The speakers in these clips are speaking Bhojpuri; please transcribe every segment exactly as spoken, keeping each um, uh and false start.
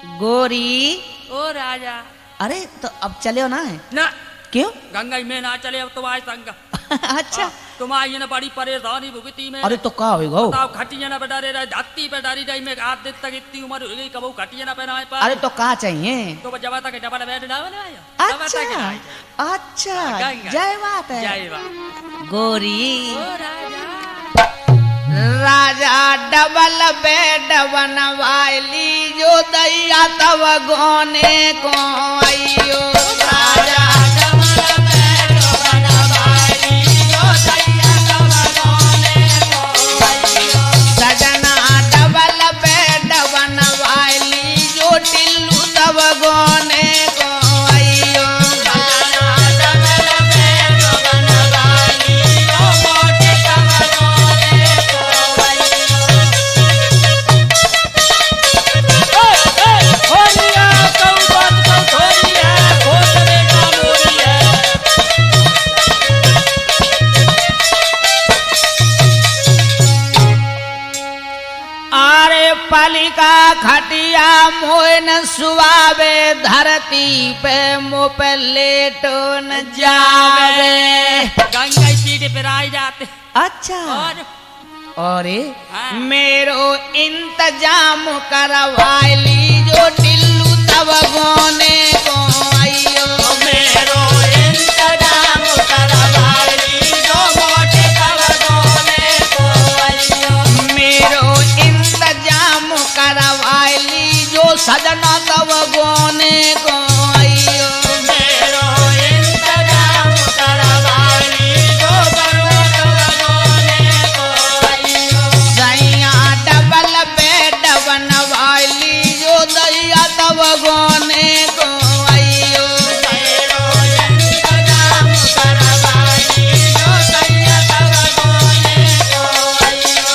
गोरी। ओ राजा। अरे तो अब चले ना है ना क्यों? गंगा में ना चले अब तो आज संग। अच्छा तुम्हारी ना बड़ी परेशानी भुगती में। अरे तो का होगा? बताओ खटिया ना बैठा रहे धरती पे डारी जाई में आठ दिन तक इतनी उम्र हो गई कबू खटिया ना पहनाए पर। अरे तो कहा चाहिए? तो जब तक डबल बेड ना बने आया। अच्छा अच्छा गंगा। जय बात है। जय बात। गोरी ओ राजा। राजा डबल बेड बनवाइली जो दैया तब गोने को आइयो। राजा डबल बेड बनवाइली जो दैया तब गोने को आइयो। सजना डबल बेड बनवाइली जो टिल्लू तब गोने को आइयो। सजना डबल बेड बनवाइली जो मोटे तब गोने को आइयो। होरिया कौ बात कौ होरिया खोट में का मोरिया। आरे पालिका खटिया मोइन सुआवे धरती पे मुँह पे लेटो न जावे। गंगा सीढ़ी पे राय जाते। अच्छा और अरे हाँ। मेरो इंतजाम करवाइली जो टिल्लू तब गोने को आइयो। मेरो इंतजाम करवाइली जो मोटे तब गोने को आइयो। मेरो इंतजाम करवाइली जो सजना तब गोने को आइयो। मेरो इंतजाम करवाइली जो बड़ो तब गोने को आइयो। सैया डबल बेड बनवाइली जो दैया तब गोने को आइयो। मेरो इंतजाम करवाइली जो दैया तब गोने को आइयो।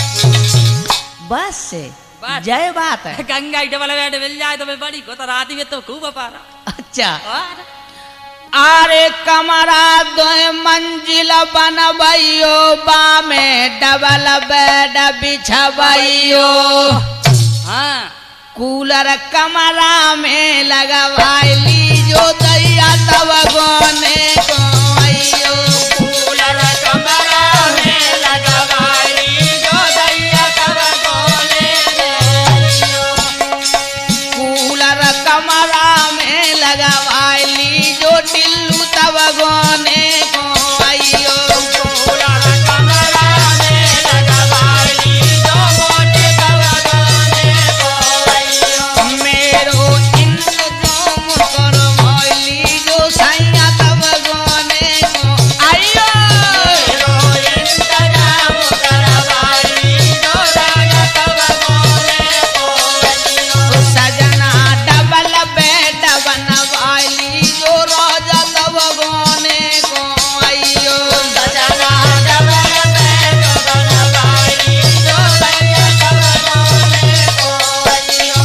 बस से बस। जय बात है। गंगा डबल बेड मिल जाए तो मैं बड़ी को तो राती में तो खूब पारा। अच्छा और आरे कमरा दो मंजिल बनबैयो बामे डबल बेड बिछबैयो। हाँ कूलर कमरा में लगवाइली जो दैया तब गोने को आइयो। कूलर कमरा में लगवाइली जो दैया तब गोने को आइयो। कूलर कमरा में लगवाइली जो टिल्लू तब गोने को आइयो। कूलर कमरा में लगवाइली जो मोटे तब गोने को आइयो। मेरो इंतजाम करवाइली जो सैया तब गोने को आइयो। मेरो इंतजाम करवाइली जो राजा तब गोने को आइयो। सजना डबल बेड बनवाइली जो राजा तब गोने को आइयो। सजना डबल बेड बनवाइली जो दैया तब गोने को आइयो।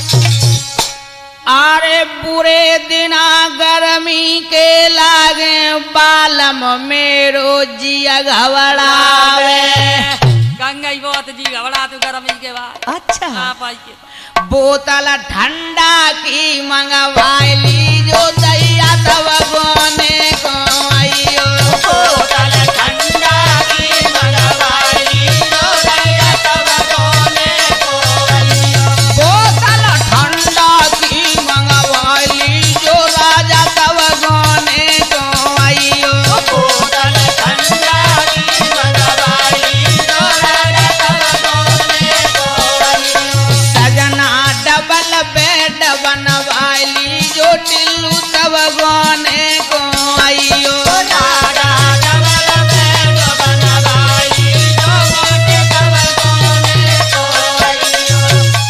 आरे बुरे दिना गर्मी के लागे बालम मेरो जिया घबरावे। गंगा ही बहुत जी घबरा तू गर्मी के बाद। अच्छा हाँ पाई के बोतल ठंडा की मंगवाइली जो दैया तब गोने को आइयो। बोतल ठंडा की मंगवाइली जो दैया तब गोने को आइयो। बोतल ठंडा की मंगवाइली जो राजा तब गोने को आइयो। बोतल ठंडा की मंगवाइली जो राजा तब गोने को आइयो। सजना डबल बेड बनवाइली जो टिल्लू तब गोने को आइयो। राजा डबल बेड बनवाइली जो मोटे तब गोने को आइयो।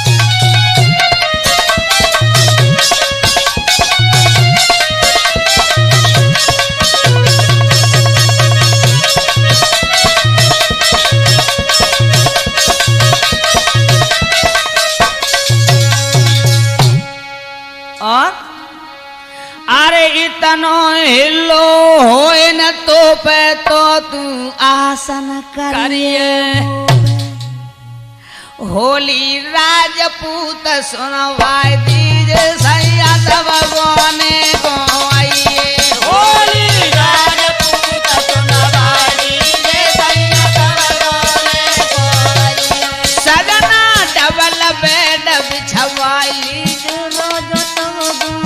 और अरे इतनो हिलो होए न तो पे तो तू आसन करिए। होली राजपूत सुनवाई दीजे सैया सब गोने को आइए होली राजपूत सुनवाई दीजे सैया सब गोने को आइए सजना डबल बेड बिछवाई लीजिए रोज तुम